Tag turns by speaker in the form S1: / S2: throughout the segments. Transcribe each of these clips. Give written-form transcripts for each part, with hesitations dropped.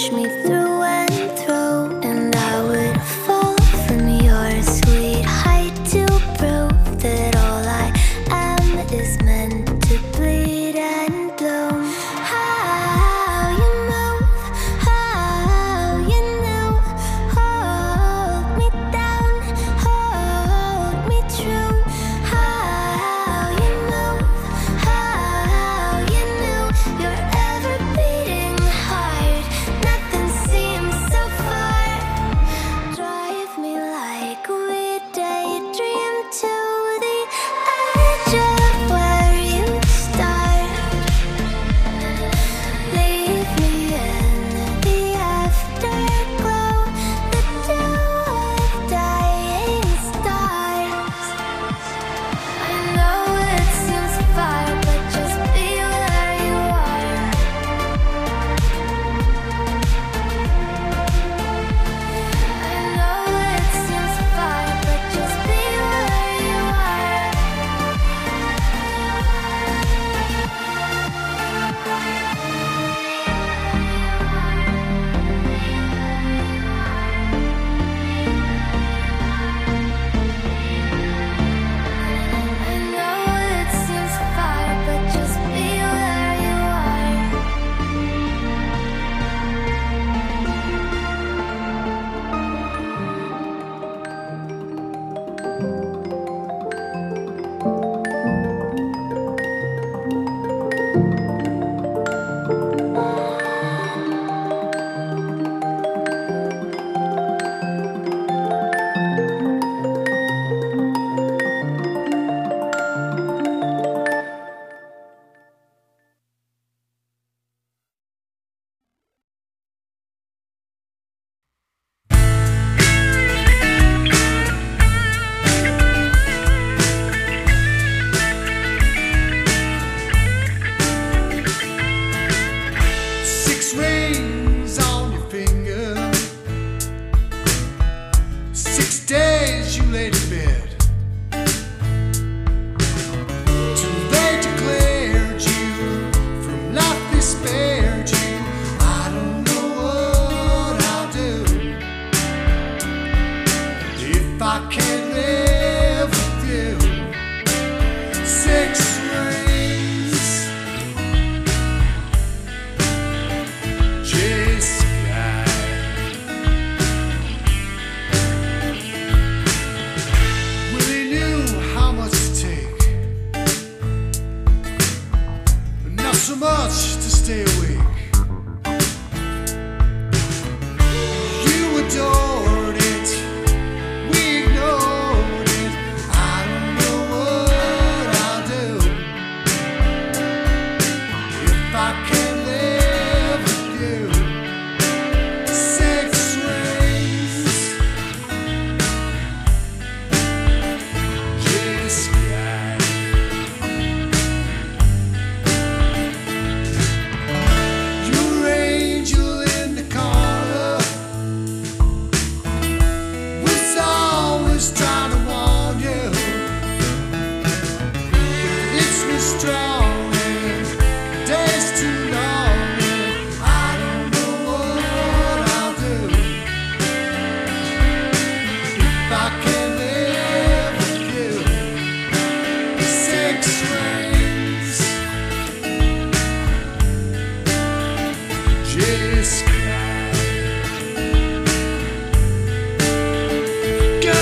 S1: push me through and through, and I would fall from your sweet height to prove that all I am is meant to bleed and bloom. How you move, how you knew, hold me down, hold me true. How you move, how you knew, your ever beating heart. Nothing seems so far. Drive me like we daydream to the edge of where you start. Leave me in the afterglow, the dew of dying stars. I know it seems far, but just be where you are. I know it seems far, but just be where you are. I know it seems far, but just be where you are.
S2: Six rings on your finger. 6 days you laid in bed till they declared you from life, they spared you. I don't know what I'll do if I can't live with you. 6 rings. Just Willie knew how much to take, but not so much to stay awake. You adored it, we ignored it. I don't know what I'll do if I can't live with you. 6 rings. Just Your angel in the corner was always trying to warn you. It's me strong and the day's too long, and I don't know what I'll do if I can't live with you. 6 rings. Just go.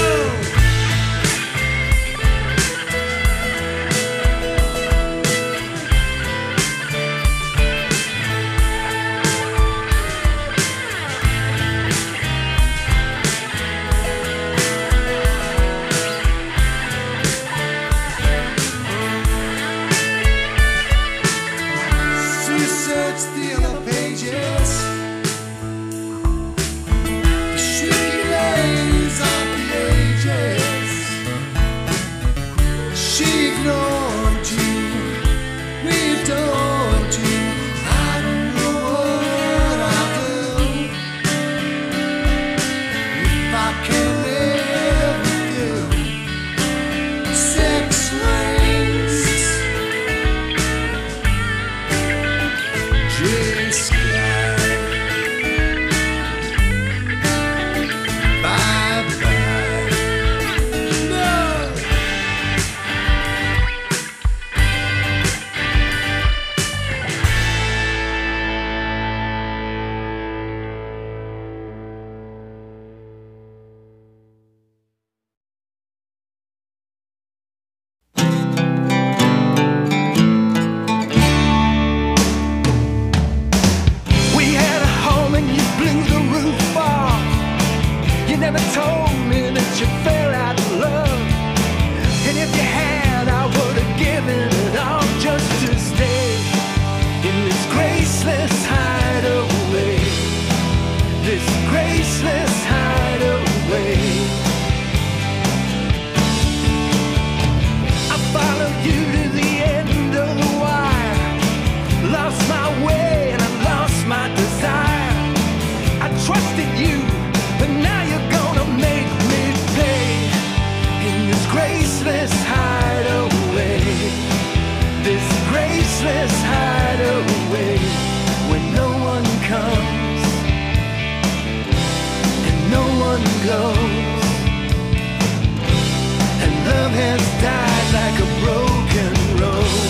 S3: graceless hideaway when no one comes and no one goes, and love has died like a broken rose.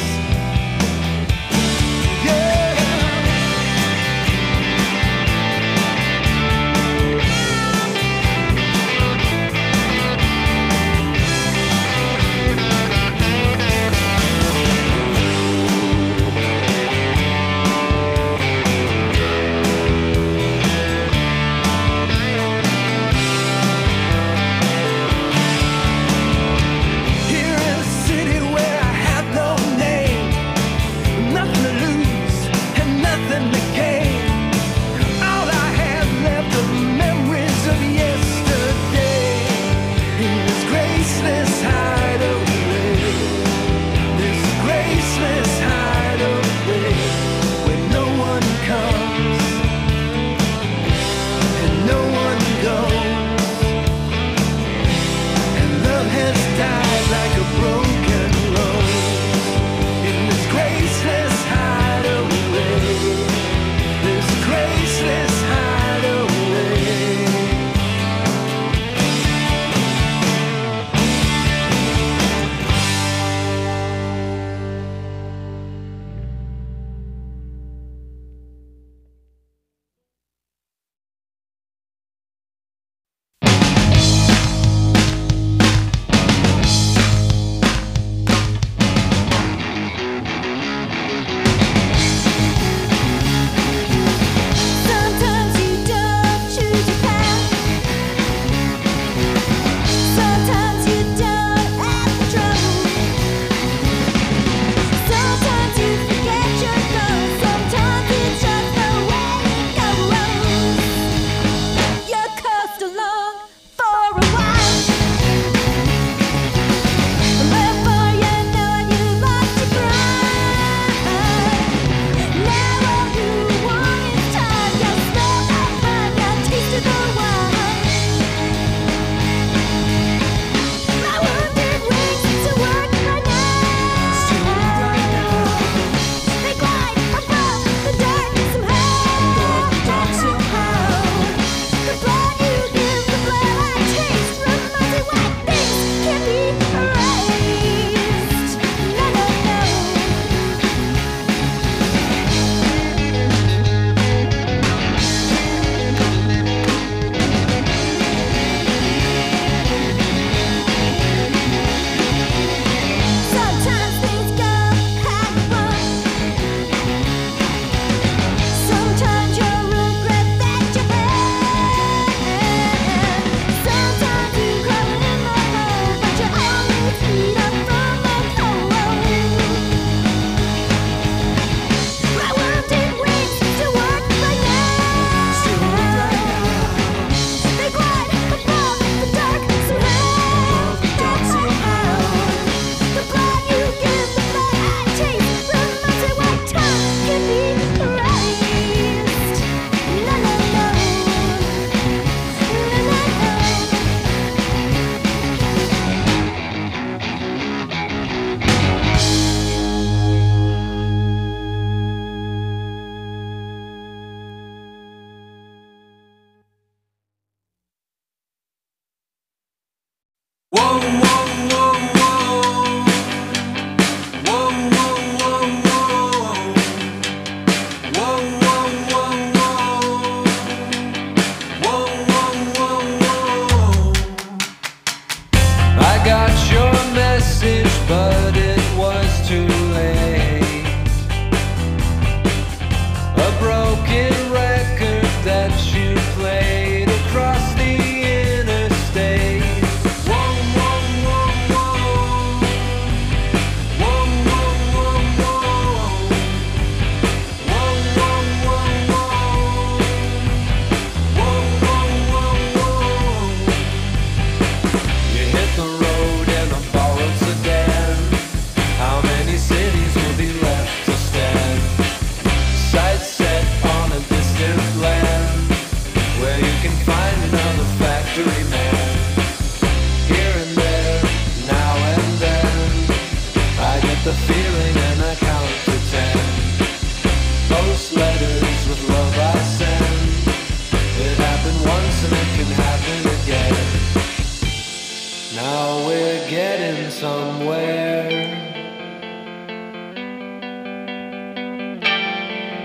S4: but it was too late. A broken record that you played across the interstate. Whoa, whoa, whoa, whoa. Whoa, whoa, whoa, whoa. Whoa, whoa, whoa, whoa. Whoa, whoa, whoa, whoa. You hit the road in a borrowed sedan. How many cities will be left to stand? Sights set on a distant land, where you can find another factory man. Here and there, now and then, I get the feeling and I count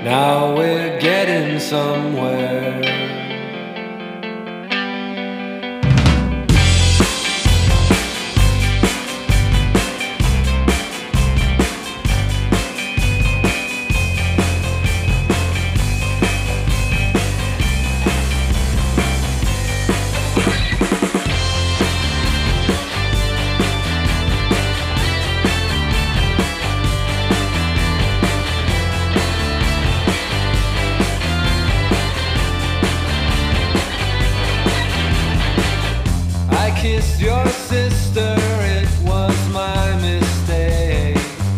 S4: Now we're getting somewhere. Kissed your sister, it was my mistake.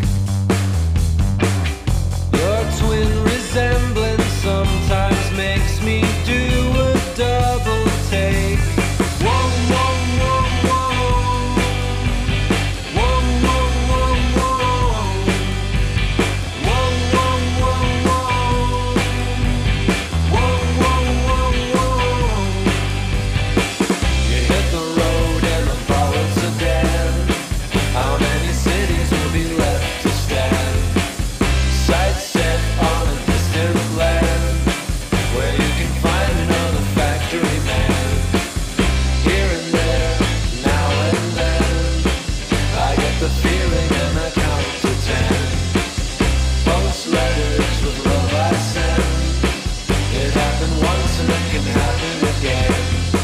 S4: Your twin resemblance sometimes makes me do a double take. Whoa, whoa, whoa, whoa. Whoa, whoa, whoa, whoa. Whoa, whoa, whoa, whoa. Whoa, whoa, whoa, whoa. You hit the road. How many cities will be left to stand? Sights set on a distant land, where you can find another factory man. Here and there, now and then, I get the feeling and I count to 10. Post letters with love I send. It happened once and it can happen again.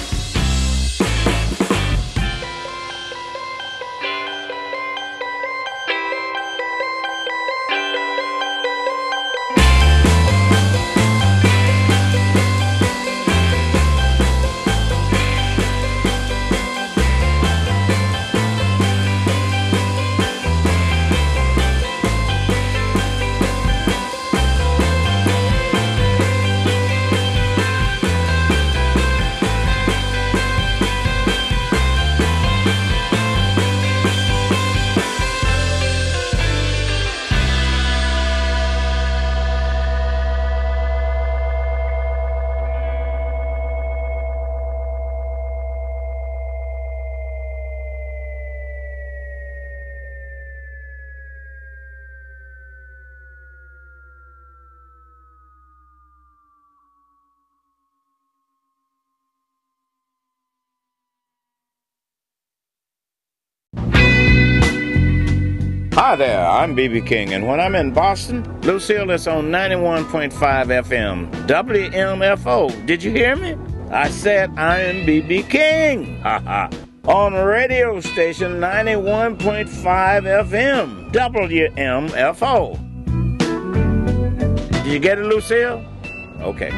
S5: Hi there, I'm B.B. King, and when I'm in Boston, Lucille is on 91.5 FM, WMFO. Did you hear me? I said I am B.B. King. Haha. On radio station 91.5 FM, WMFO. Did you get it, Lucille? Okay.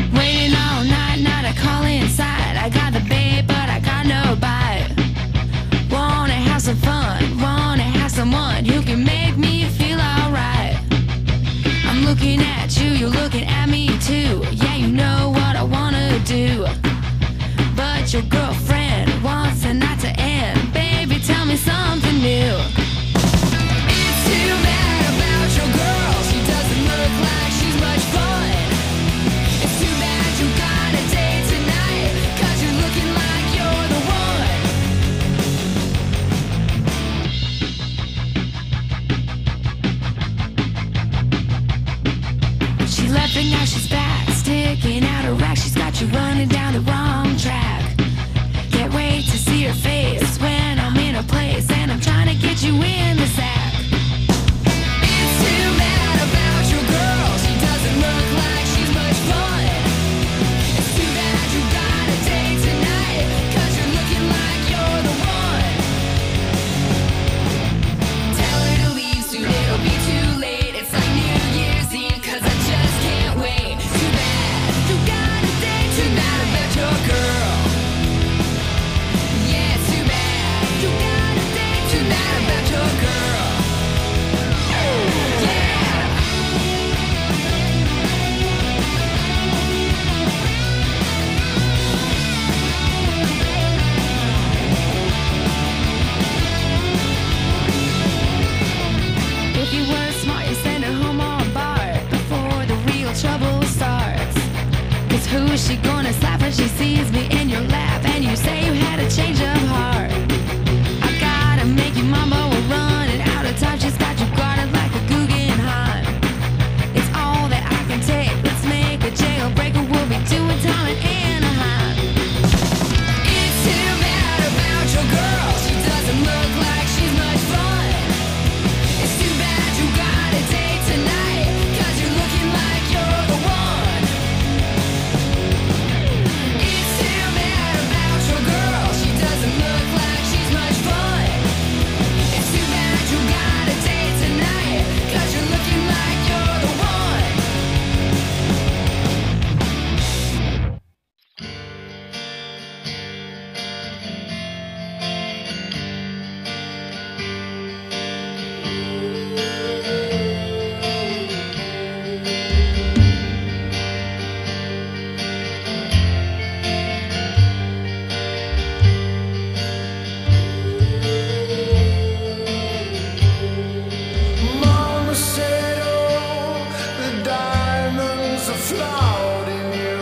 S6: Waiting all night, not a call inside. I got the bait, but I got no bite. she gonna slap when she sees me in your lap? And you say you had a change of heart. I gotta make you mama, we're running out of time. She's got you guarded like a Guggenheim. It's all that I can take. Let's make a jailbreaker. We'll be doing time in Anaheim. It's too bad about your girl. She doesn't look like she's much fun. It's too bad you got a date tonight, 'cause you're looking like you're the one. It's too bad about your girl. She doesn't look like she's much fun. It's too bad you got a date tonight, 'cause you're looking like you're the one.
S2: Mama said, oh, the diamonds are flawed in you.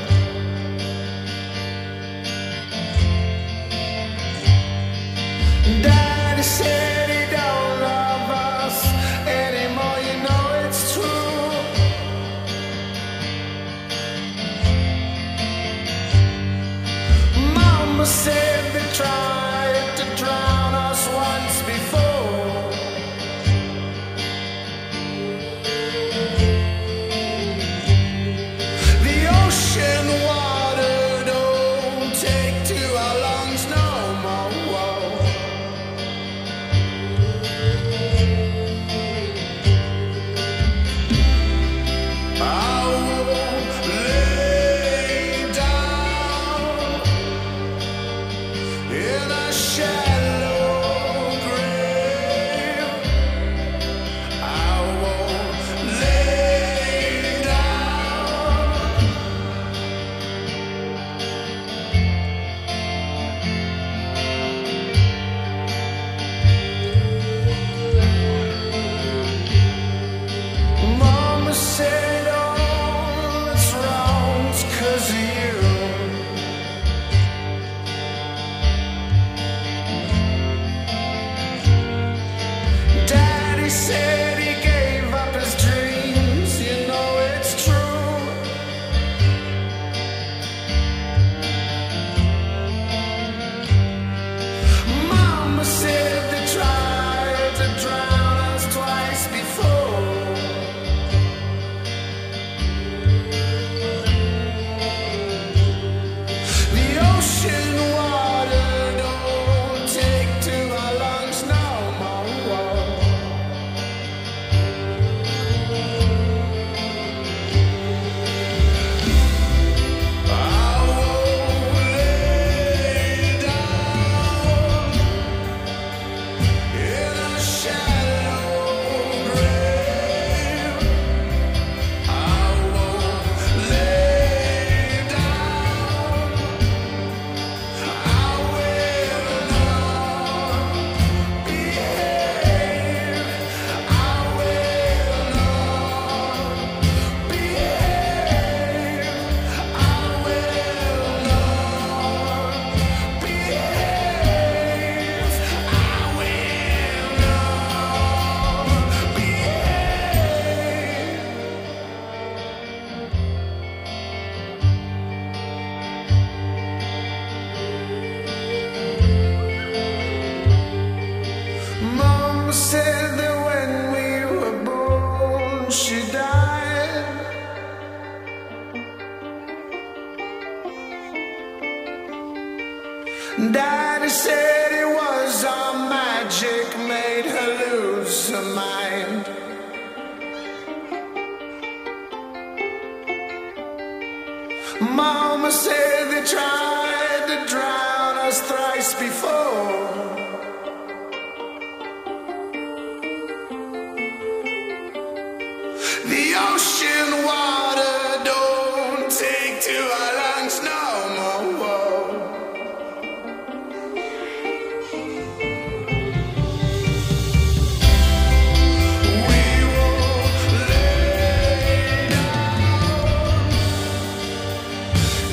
S2: Daddy said he don't love us anymore, you know it's true. Mama said they tried to drown us once before. The ocean water don't take to our lungs no more. I won't lay down in a shallow grave. I won't lay down. Mama said all that's wrong's 'cause of you. Daddy said he gave up his dreams, you know it's true. Mama said they tried to drown us twice before. The ocean water don't take to our lungs no more. I won't lay down in a shallow grave. I won't lay down. I will not behave. I will not behave. I will not behave. I will not behave. Mama said that when we were born, she died. Daddy said it was our magic made her lose her mind. Mama said they tried to drown us thrice before. The ocean water don't take to our lungs no more. We won't lay down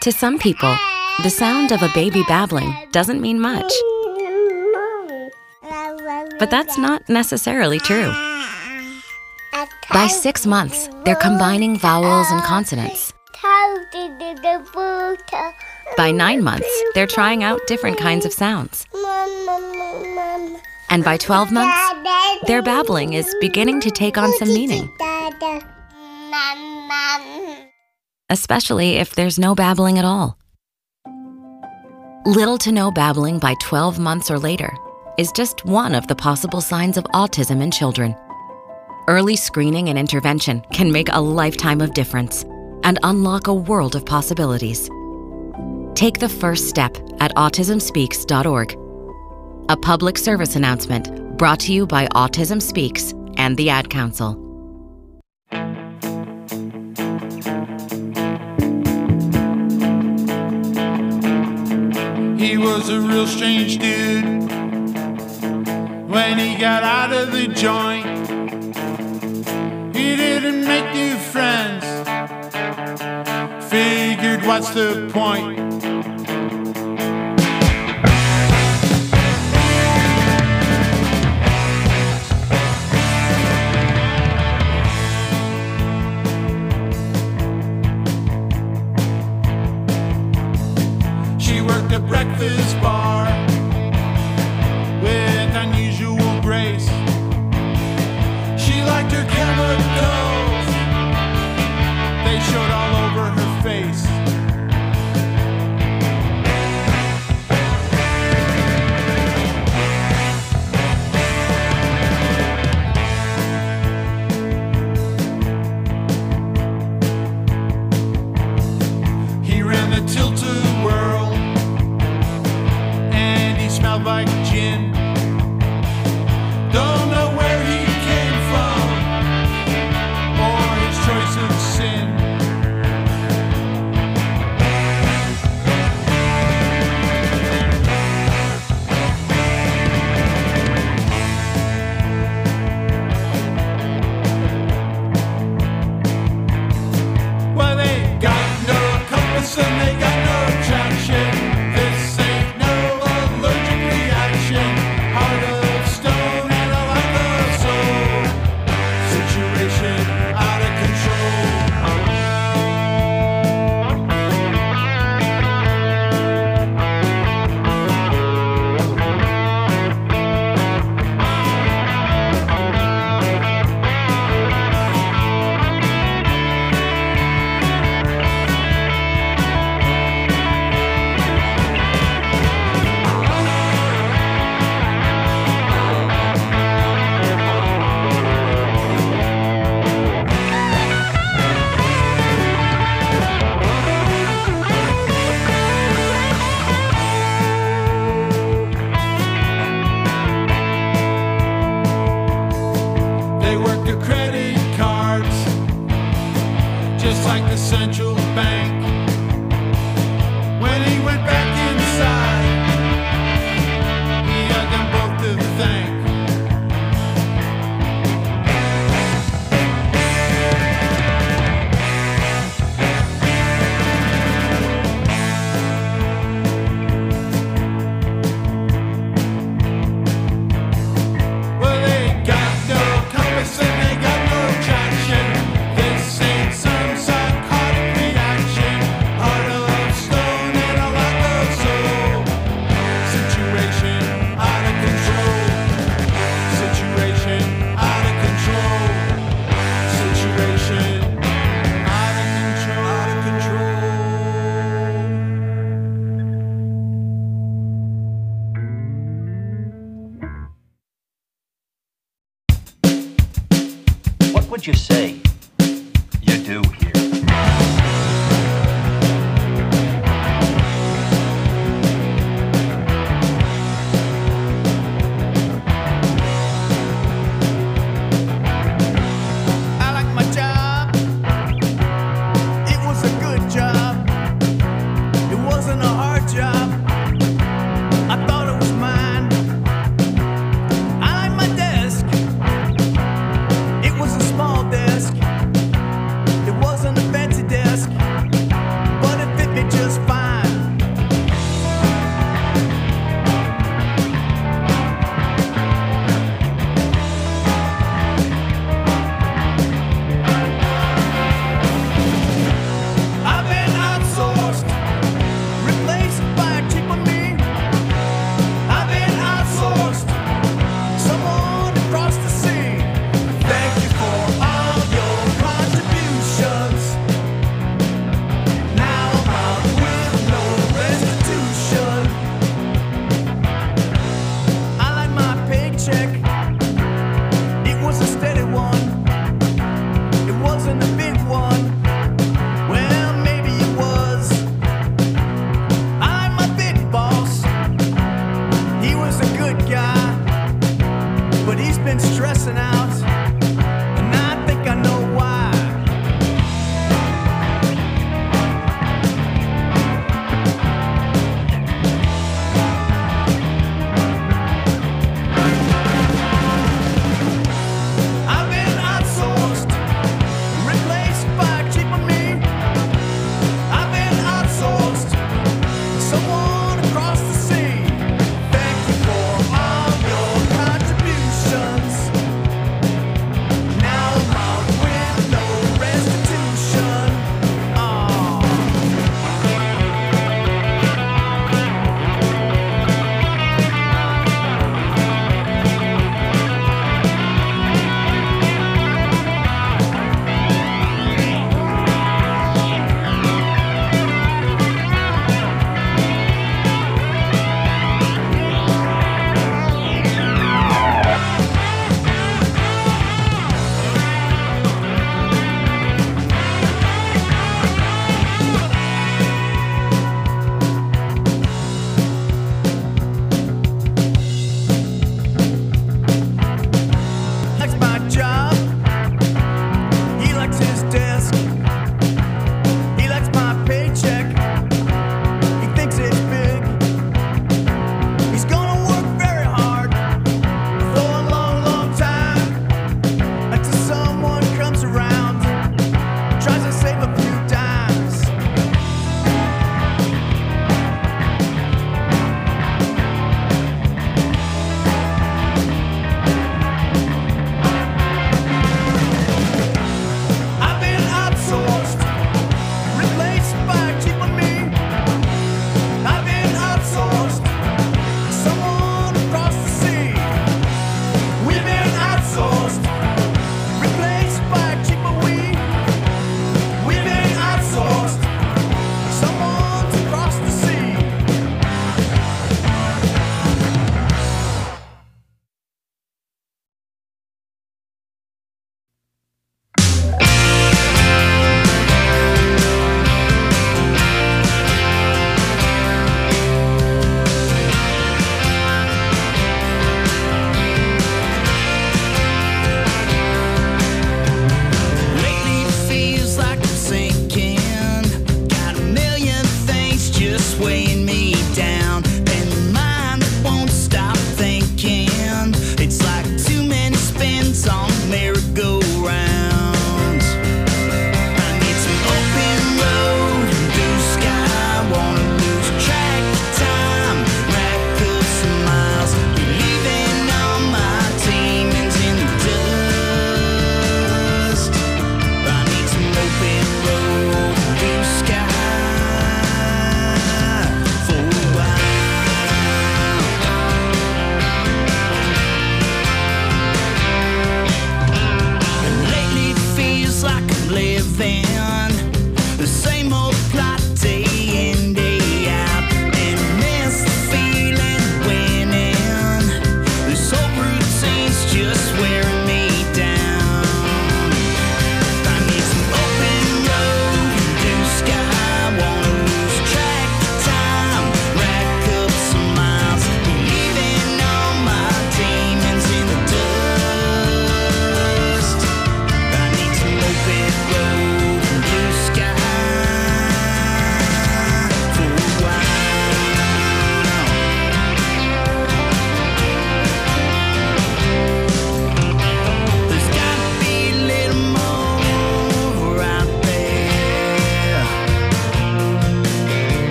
S7: To some people, the sound of a baby babbling doesn't mean much. But that's not necessarily true. By 6 months, they're combining vowels and consonants. By 9 months, they're trying out different kinds of sounds. And by 12 months, their babbling is beginning to take on some meaning. Especially if there's no babbling at all. Little to no babbling by 12 months or later is just one of the possible signs of autism in children. Early screening and intervention can make a lifetime of difference and unlock a world of possibilities. Take the first step at autismspeaks.org. A public service announcement brought to you by Autism Speaks and the Ad Council.
S8: He was a real strange dude when he got out of the joint. He didn't make new friends. Figured, what's the point? She worked a breakfast bar with unusual grace. She liked her chemicals. They showed all over her face. He ran the Tilt-A-Whirl and he smelled like gin. Don't know where he came from or his choice of sin. Well, they got no compass and they got no traction. This ain't no allergic reaction. Heart of stone and a lack of soul. Situation out of They worked the credit cards just like the central bank. When he went back inside, he had them both to thank. Well, they got no compass and they got no traction. This ain't some psychotic reaction. Heart of stone and a lack of soul. Situation out of control. Situation out of control. Situation out of control. Out of control.
S9: What would you say you do here?
S8: I like my job. It was a good job. It wasn't a hard job. I thought it was mine. I like my desk. It was a small desk. It was
S3: paycheck. It was a steady one. It wasn't a big one. Well, maybe it was. I'm a big boss. He was a good guy, but he's been stressing out, and I think I know why. I've been outsourced, replaced by cheaper me. I've been outsourced, someone across the sea. Thank you for all your contributions.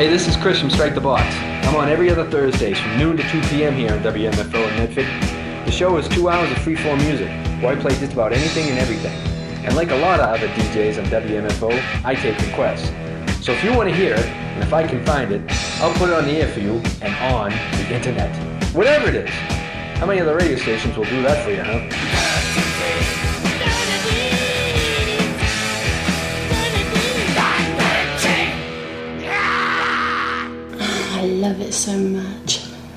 S10: Hey, this is Chris from Strike the Box. I'm on every other Thursdays from noon to 2 p.m. here on WMFO in Medford. The show is 2 hours of free-form music, where I play just about anything and everything. And like a lot of other DJs on WMFO, I take requests. So if you want to hear it, and if I can find it, I'll put it on the air for you and on the internet. Whatever it is. How many other radio stations will do that for you, huh?
S11: I love it so much.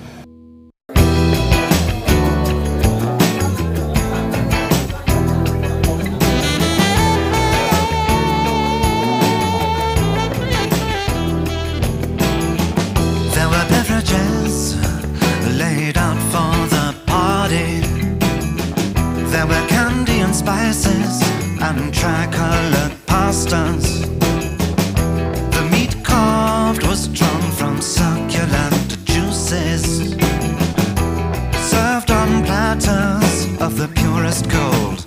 S2: There were beverages laid out for the party. There were candy and spices and tricolored pastas. The meat carved was drawn from succulent juices, served on platters of the purest gold.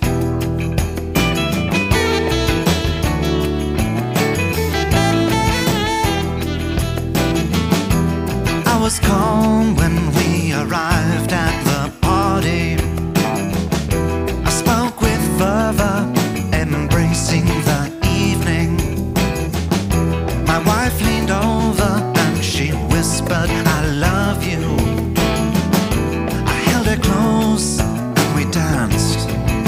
S2: I was calm when we arrived at the party. I spoke with fervor, embracing the evening. My wife leaned over and she whispered, I love you. I held her close and we danced.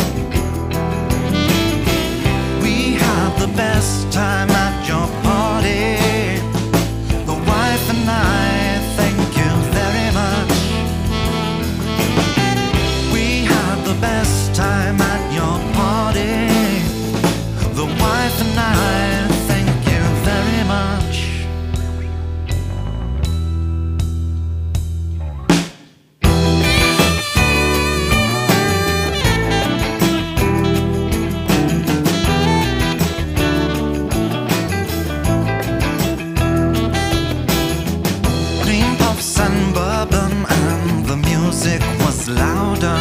S2: We had the best time at your party. The wife and I, thank you very much. We had the best time at your party. The wife and I, thank you very much. Cream puffs and bourbon and the music was louder.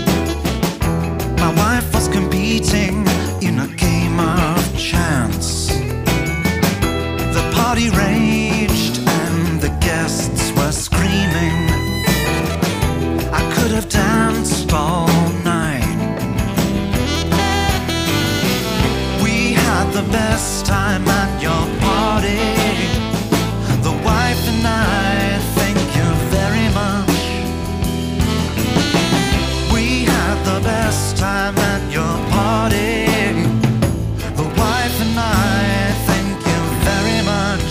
S2: My wife was competing in a game of chance. The party raged and the guests were screaming. I could have danced all night. We had the best time at your party. The wife and I, thank you very much. We had the best time at your party. The wife and I, thank you very much.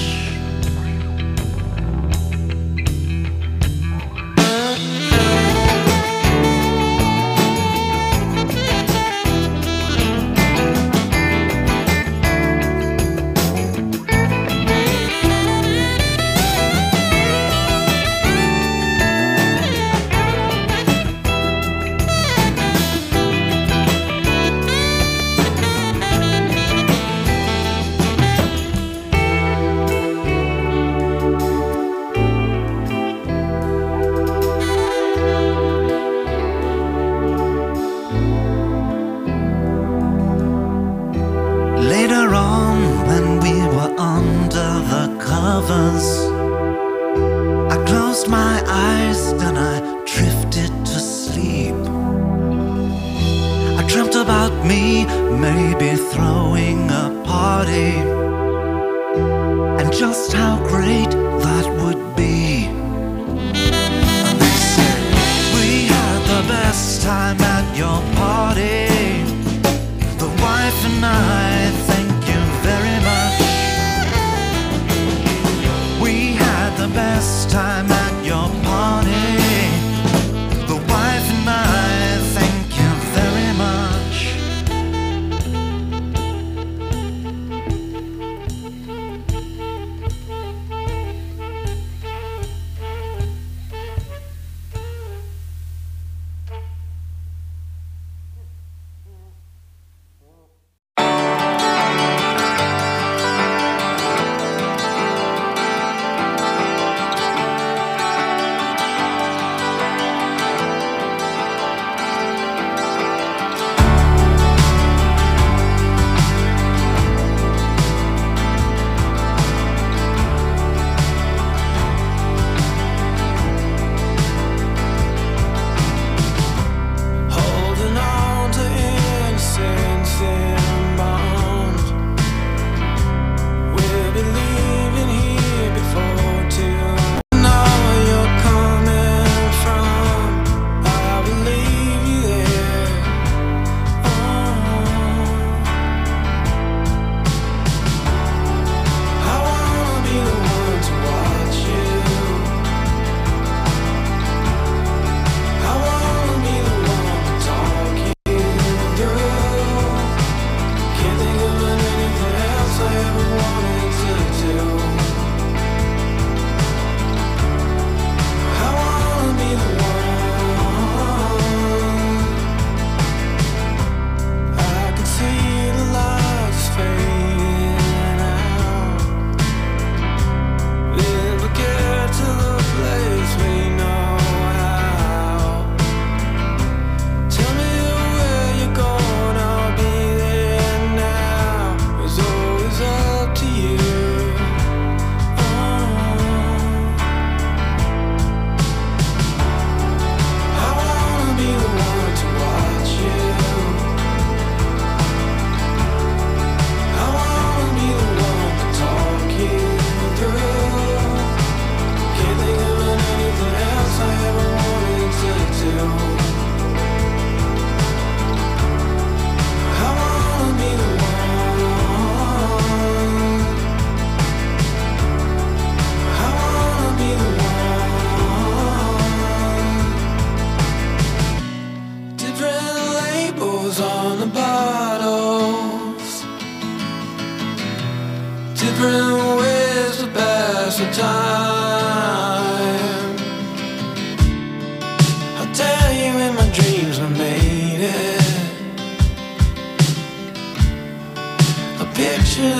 S2: Later on, when we were under the covers, I closed my eyes, then I drifted to sleep. I dreamt about me, maybe throwing a party, and just how great that would be. And they said, we had the best time at your party. The wife and I, thank you very much. We had the best time at your party. The wife and I, thank you very much.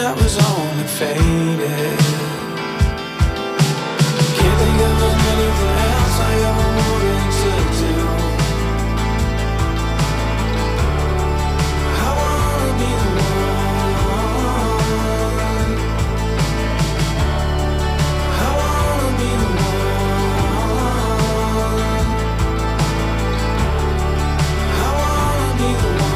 S8: that was only faded. Can't think of anything else I ever wanted to do. I wanna be the one. I wanna be the one. I wanna be the one.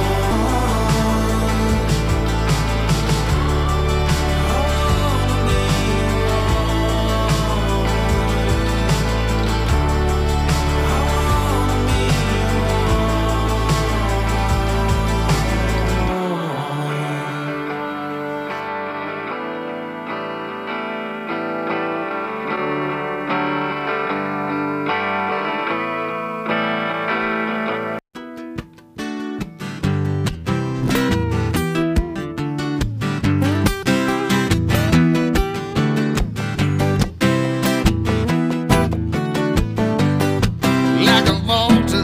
S8: Like a vaulter,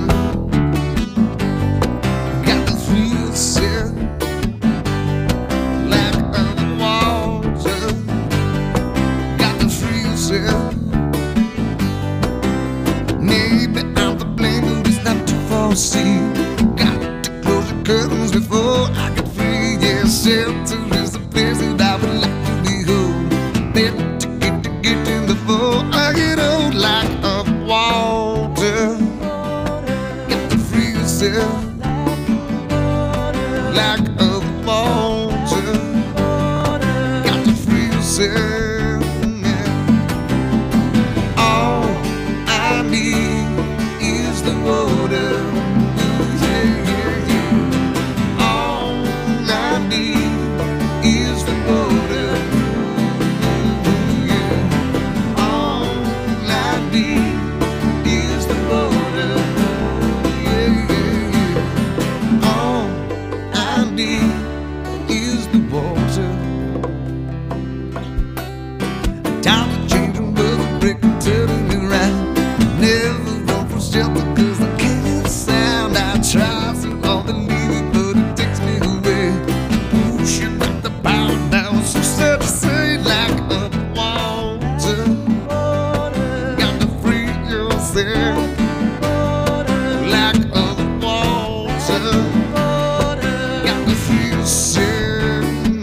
S8: got the feel set. Like a vaulter, got the feel set. Maybe I'm the blame, but it's not too far to see. Got to close the curtains before I can free. Yeah, shelter is the place that I would like to be home. Better to get in before I get old. Like a water, get the freezer. Like a water, got the freezer. All I need is the water. Yeah, yeah, yeah. All I need is the water. Yeah. All I need is the water. Yeah, yeah, yeah. All I need is the water. Time to change the weather, break and turning me around. Never run for shelter 'cause I can't sound. I try so all the leaving, but it takes me away. Ooh, shit, got the power now. So sad to say, like a water, got to free yourself. Like a water, got to free yourself.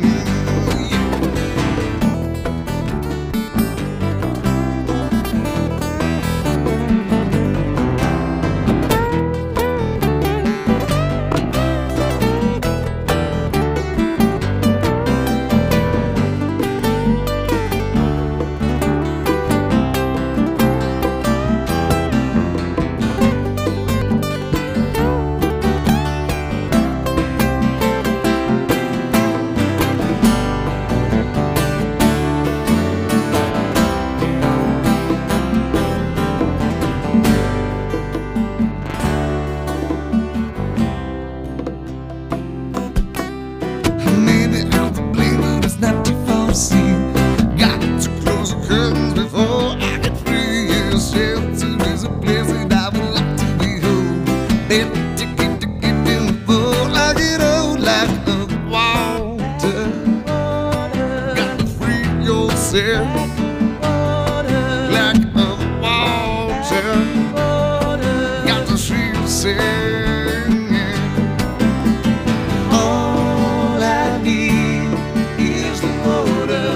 S8: Maybe I'm to blame, but it's not too far to see. Got to close the curtains before I get free. Yeah, shelter is a place that I would like to be home. Better to get in before I get old. Like a water, got to free yourself. Like a water, got to free yourself. All I need is the water.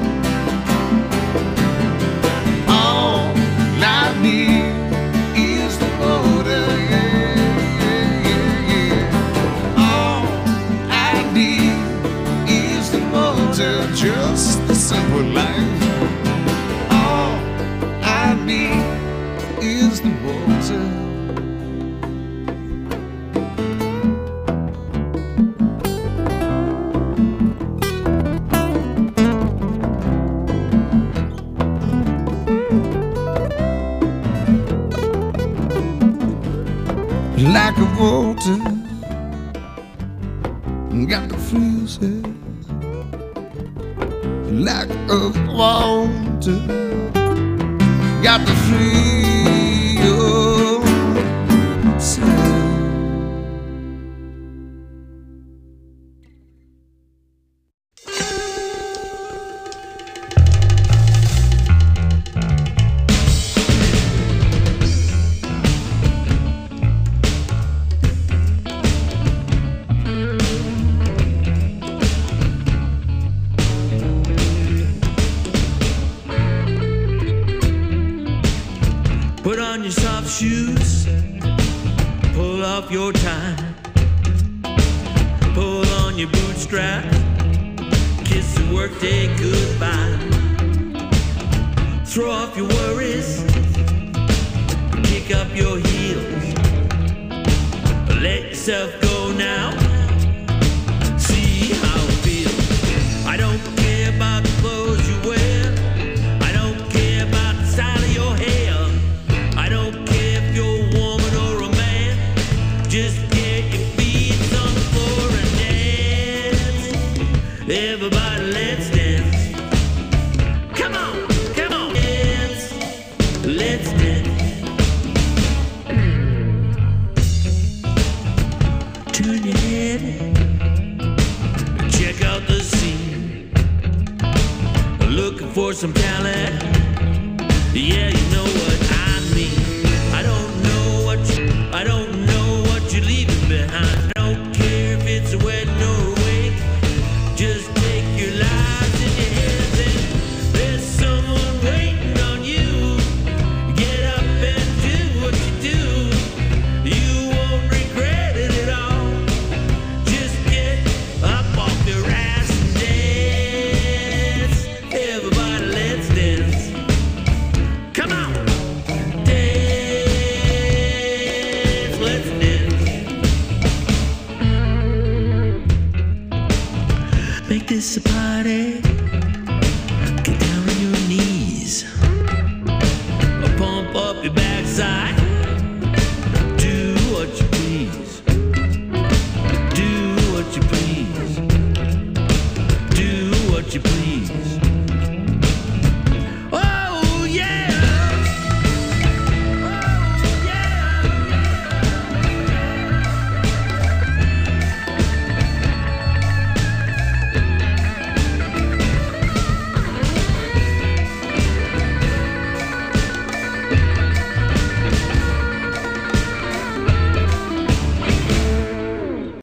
S8: All I need is the water. Yeah, yeah, yeah, yeah. All I need is the water. Just a simple life. All I need is the water. Like a water, got to freeze it. Like a water, got to free yourself.
S12: Put on your soft shoes, pull off your tie, pull on your bootstrap, kiss the workday goodbye. Throw off your worries, kick up your heels, let yourself go now, see how it feels. I don't care about the clothes you wear, I don't care about the style of your hair, I don't care if you're a woman or a man, just get your feet on the floor and dance. Everybody let's dance. Come on, come on, dance. Let's dance. Turn your head, check out the scene. Looking for some talent, yeah, you know what I mean. I don't know what you're leaving behind. I don't care if it's a wedding or a wake. Just take your lives in your hands and there's someone waiting on you. Get up and do what you do. You won't regret it at all. Just get up off your ass and dance. Everybody let's dance. Come on. Dance. Let's dance. Make this a party. Get down on your knees. Pump up your backside. Do what you please. Do what you please. Do what you please.